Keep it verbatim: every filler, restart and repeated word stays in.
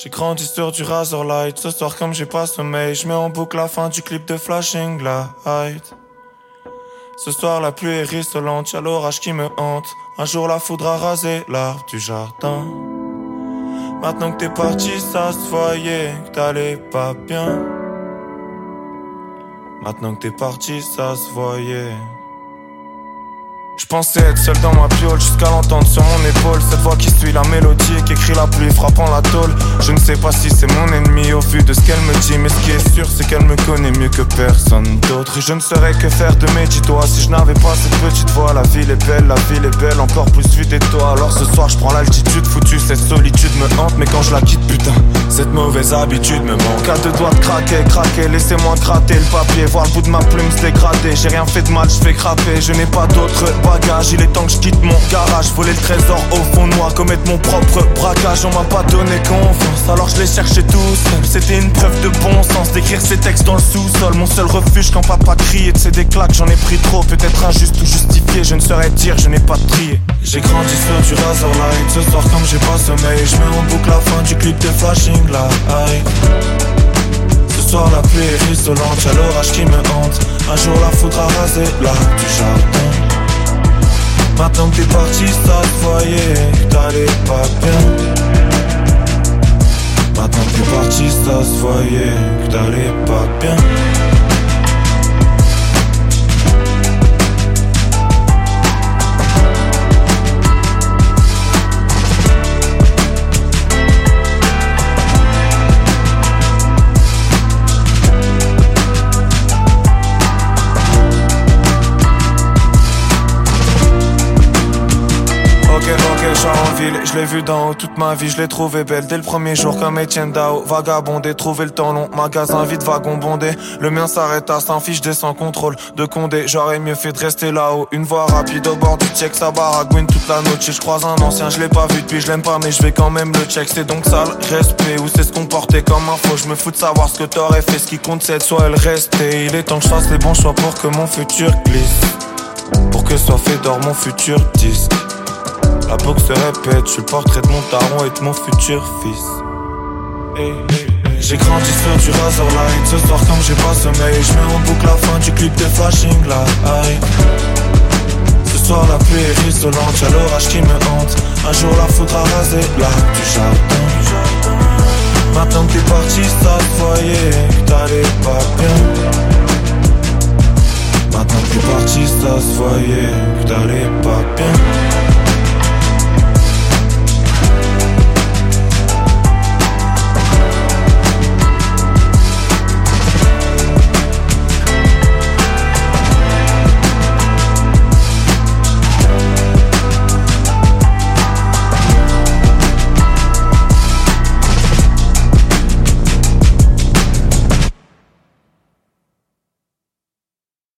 J'ai grandi sur du Razorlight. Ce soir comme j'ai pas sommeil, je mets en boucle la fin du clip de Flashing Light. Ce soir la pluie est rissolante, y'a l'orage qui me hante. Un jour la foudre a rasé l'arbre du jardin. Maintenant que t'es parti, ça se voyait que t'allais pas bien. Maintenant que t'es parti, ça se voyait. Je pensais être seul dans ma piole jusqu'à l'entendre sur mon épaule. Cette voix qui suit la mélodie et qui écrit la pluie frappant la tôle. Je ne sais pas si c'est mon ennemi au vu de ce qu'elle me dit, mais ce qui est sûr c'est qu'elle me connaît mieux que personne d'autre. Et je ne saurais que faire de mes dix doigts si je n'avais pas cette petite voix. La ville est belle, la ville est belle, encore plus vue des toits. Alors ce soir je prends l'altitude foutue, cette solitude me hante. Mais quand je la quitte putain, cette mauvaise habitude me manque. À deux doigts de craquer, craquer, laissez-moi gratter le papier, voir le bout de ma plume se dégrader. J'ai rien fait de mal, je fais craper, je n'ai pas d'autre bagage, il est temps que je quitte mon garage. Voler le trésor au fond de moi, commettre mon propre braquage. On m'a pas donné confiance, alors je l'ai cherché tout seul. C'était une preuve de bon sens, d'écrire ces textes dans le sous-sol. Mon seul refuge quand papa crie, et de ces des claques j'en ai pris trop. Peut-être injuste ou justifié, je ne saurais dire, je n'ai pas trié. J'ai grandi sur du Razorlight. Ce soir comme j'ai pas sommeil, je mets en boucle la fin du clip de Flashing Light. Ce soir la pluie est rissolante, y'a l'orage qui me hante. Un jour la foudre a rasé l'arbre du jardin. Maintenant que t'es parti, ça se voyait que t'allais pas bien. Maintenant que t'es parti, ça se voyait que t'allais pas bien. En ville, je l'ai vu d'en haut toute ma vie, je l'ai trouvée belle dès le premier jour comme Etienne Dao. Vagabondé, trouver le temps long, magasin vide, wagon bondé. Le mien s'arrête à sans fiche, sans contrôle de Condé. J'aurais mieux fait de rester là-haut. Une voie rapide au bord du check, ça baragouine toute la noche. Je croise un ancien, je l'ai pas vu depuis, je l'aime pas mais je vais quand même le check. C'est donc ça le respect, ou c'est se comporter comme un faux. Je me fous de savoir ce que t'aurais fait, ce qui compte c'est de soit le rester. Il est temps que je fasse les bons choix pour que mon futur glisse, pour que soit fait d'or mon futur disque. La boucle se répète, je suis le portrait de mon daron et de mon futur fils. Hey, hey, hey. J'ai grandi sur du Razorlight. Ce soir comme j'ai pas sommeil, je mets en boucle la fin du clip de Flashing Light. Ce soir la pluie est rissolante, y'a l'orage qui me hante. Un jour la foudre a rasé l'arbre du jardin. Maintenant que t'es parti, ça se voyait que t'allais pas bien. Maintenant que t'es parti, ça se voyait que t'allais pas bien.